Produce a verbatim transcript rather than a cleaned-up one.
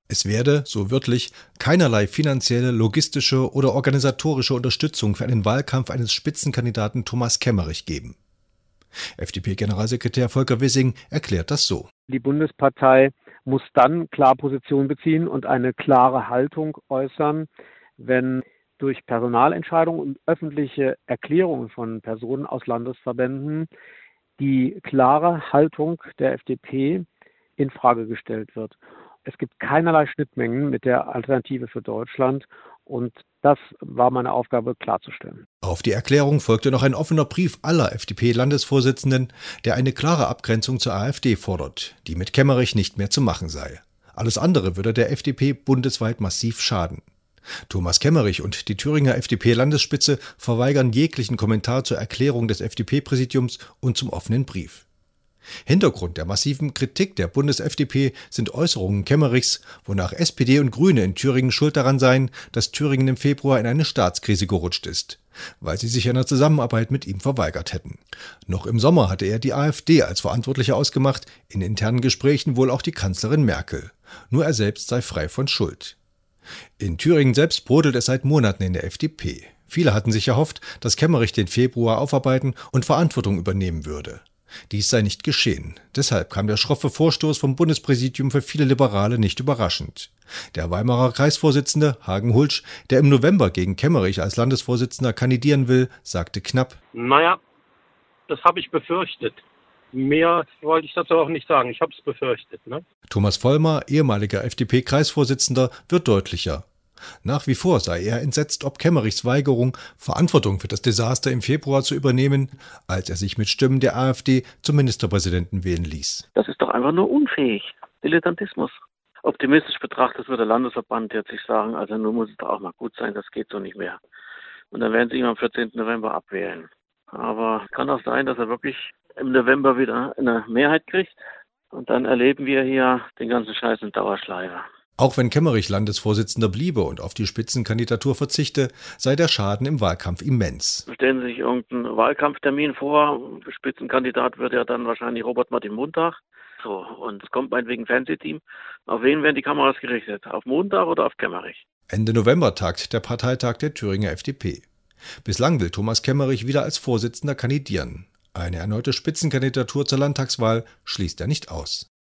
Es werde, so wörtlich, keinerlei finanzielle, logistische oder organisatorische Unterstützung für einen Wahlkampf eines Spitzenkandidaten Thomas Kemmerich geben. F D P-Generalsekretär Volker Wissing erklärt das so. Die Bundespartei muss dann klar Position beziehen und eine klare Haltung äußern, wenn durch Personalentscheidungen und öffentliche Erklärungen von Personen aus Landesverbänden die klare Haltung der F D P in Frage gestellt wird. Es gibt keinerlei Schnittmengen mit der Alternative für Deutschland und das war meine Aufgabe klarzustellen. Auf die Erklärung folgte noch ein offener Brief aller F D P-Landesvorsitzenden, der eine klare Abgrenzung zur AfD fordert, die mit Kemmerich nicht mehr zu machen sei. Alles andere würde der F D P bundesweit massiv schaden. Thomas Kemmerich und die Thüringer F D P-Landesspitze verweigern jeglichen Kommentar zur Erklärung des F D P-Präsidiums und zum offenen Brief. Hintergrund der massiven Kritik der Bundes-F D P sind Äußerungen Kemmerichs, wonach S P D und Grüne in Thüringen schuld daran seien, dass Thüringen im Februar in eine Staatskrise gerutscht ist, weil sie sich einer Zusammenarbeit mit ihm verweigert hätten. Noch im Sommer hatte er die AfD als Verantwortliche ausgemacht, in internen Gesprächen wohl auch die Kanzlerin Merkel. Nur er selbst sei frei von Schuld. In Thüringen selbst brodelt es seit Monaten in der F D P. Viele hatten sich erhofft, dass Kemmerich den Februar aufarbeiten und Verantwortung übernehmen würde. Dies sei nicht geschehen. Deshalb kam der schroffe Vorstoß vom Bundespräsidium für viele Liberale nicht überraschend. Der Weimarer Kreisvorsitzende Hagen Hulsch, der im November gegen Kemmerich als Landesvorsitzender kandidieren will, sagte knapp: Naja, das habe ich befürchtet. Mehr wollte ich dazu auch nicht sagen. Ich habe es befürchtet. Ne? Thomas Vollmer, ehemaliger F D P-Kreisvorsitzender, wird deutlicher. Nach wie vor sei er entsetzt ob Kemmerichs Weigerung, Verantwortung für das Desaster im Februar zu übernehmen, als er sich mit Stimmen der AfD zum Ministerpräsidenten wählen ließ. Das ist doch einfach nur unfähig. Dilettantismus. Optimistisch betrachtet wird der Landesverband jetzt sich sagen, also nun muss es doch auch mal gut sein, das geht so nicht mehr. Und dann werden sie ihn am vierzehnten November abwählen. Aber kann auch sein, dass er wirklich im November wieder eine Mehrheit kriegt und dann erleben wir hier den ganzen Scheiß in Dauerschleife. Auch wenn Kemmerich Landesvorsitzender bliebe und auf die Spitzenkandidatur verzichte, sei der Schaden im Wahlkampf immens. Stellen Sie sich irgendeinen Wahlkampftermin vor, Spitzenkandidat wird ja dann wahrscheinlich Robert Martin Montag. So, und es kommt meinetwegen ein Fernsehteam. Auf wen werden die Kameras gerichtet? Auf Montag oder auf Kemmerich? Ende November tagt der Parteitag der Thüringer F D P. Bislang will Thomas Kemmerich wieder als Vorsitzender kandidieren. Eine erneute Spitzenkandidatur zur Landtagswahl schließt er nicht aus.